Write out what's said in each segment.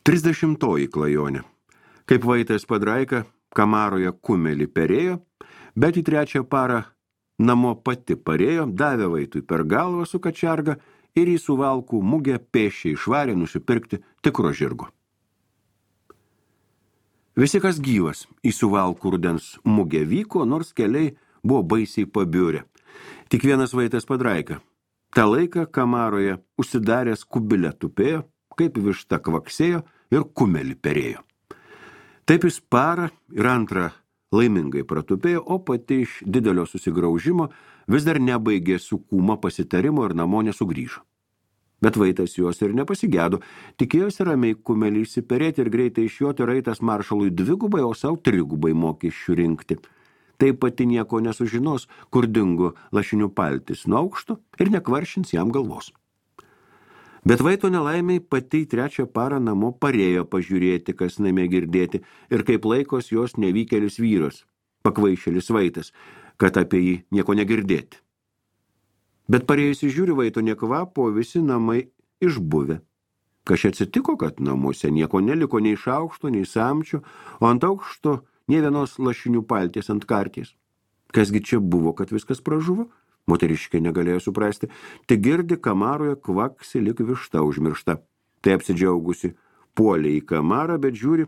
30 klajonė. Kaip Vaitas Padraika Kamaroje kumelį perėjo, bet į 3 parą namo pati parėjo, davė Vaitui per galvą su kačerga ir į Suvalkų mugę pėsčiai išvarė nusipirkti tikro žirgo. Visi, kas gyvas, į Suvalkų rudens mugę vyko, nors keliai buvo baisiai pabiurę. Tik vienas Vaitas Padraika. Ta laiką Kamaroje užsidaręs kubilę tupėjo, kaip višta kvaksėjo ir kumelį perėjo. Taip jis parą ir antrą laimingai pratupėjo, o pati iš didelio susigraužimo vis dar nebaigė su kūma pasitarimo ir namo nesugrįžo. Bet Vaitas jos ir nepasigedo, tikėjosi ramiai kumelį išsiperėti ir greitai išjoti raitas maršalui 2, o savo 3 mokesčių rinkti. Tai pati nieko nesužinos, kur dingo lašinių paltis nuo aukšto ir nekvaršins jam galvos. Bet Vaito nelaimiai pati į 3 parą namo parėjo pažiūrėti, kas namie girdėti, ir kaip laikos jos nevykėlis vyras, pakvaišėlis Vaitas, kad apie jį nieko negirdėti. Bet parėjusi žiūri Vaito nekvapo, visi namai išbuvę. Kas atsitiko, kad namuose nieko neliko nei šaukšto, nei samčio, o ant aukšto nė vienos lašinių palties ant karties. Kasgi čia buvo, kad viskas pražuvo? Moteriškė negalėjo suprasti, tik girdi Kamaroje kvaksi lik višta užmiršta. Tai apsidžiaugusi puolė į Kamarą, bet žiūri,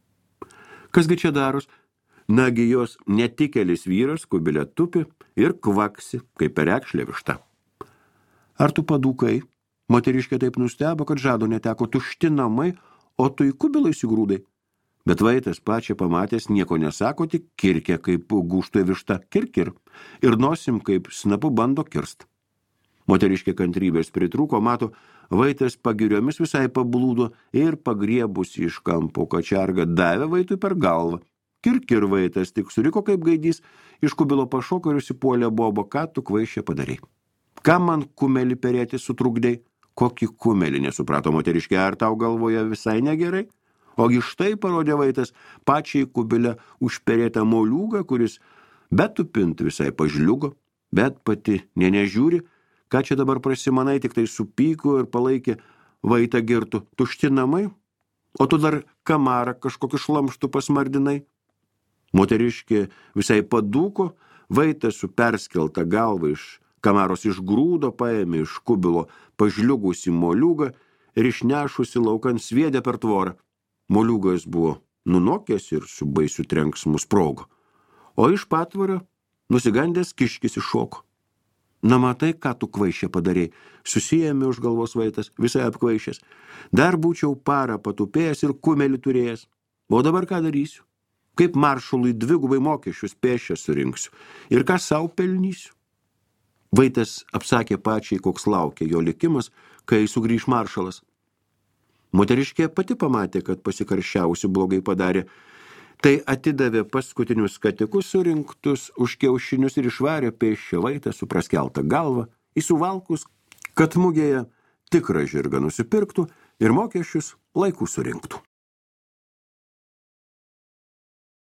kasgi čia daros? Nagi jos netikėlis vyras kubilė tupi ir kvaksi, kaip perekšlė višta. Ar tu padūkai? Moteriškė taip nustebo, kad žado neteko, tušti namai, o tu į kubilą įsigrūdai. Bet Vaitas pačią pamatęs nieko nesako, tik kirkia kaip gūžtoje višta, kirkir, ir nosim kaip snapu bando kirst. Moteriškė kantrybės pritrūko, mato, Vaitas pagiriomis visai pablūdo ir pagriebusi iš kampo kačergą davė Vaitui per galvą. Kirkir Vaitas tik suriko kaip gaidys, iš kubilo pašoko ir įsipuolė bobo, ką tu kvaišė padarei. Ką man kumelį perėti sutrukdei? Kokį kumelį, nesuprato moteriškė, ar tau galvoje visai negerai? Ogi štai, parodė Vaitas, pačiai kubilę užperėtą moliūgą, kuris betupint visai pažliugo, bet pati nežiūri, ką čia dabar prasimanai, tik tai supyko ir palaikė Vaitą girtų. Tušti namai, o tu dar Kamarą kažkokiu šlamštu pasmardinai. Moteriškė visai padūko, Vaitas su perskelta galva iš Kamaros išgrūdo, paėmė iš kubilo pažliugusi moliūgą ir išnešusi laukan sviedė per tvorą. Moliūgas buvo nunokęs ir su baisiu trenksmu sprogo, o iš patvorio nusigandęs kiškis iššoko. Na matai, ką tu kvaišė padarei, susijėmė už galvos Vaitas, visai apkvaišęs. Dar būčiau parą patupėjęs ir kumelį turėjęs. O dabar ką darysiu? Kaip maršalui 2 mokesčius pėsčią surinksiu ir ką sau pelnysiu? Vaitas apsakė pačiai, koks laukia jo likimas, kai sugrįž maršalas. Moteriškė pati pamatė, kad pasikarščiausi blogai padarė. Tai atidavė paskutinius skatikus surinktus už kiaušinius ir išvarė pėsčią Vaitą su praskelta galva į Suvalkus, kad mugėje tikrą žirgą nusipirktų ir mokesčius laiku surinktų.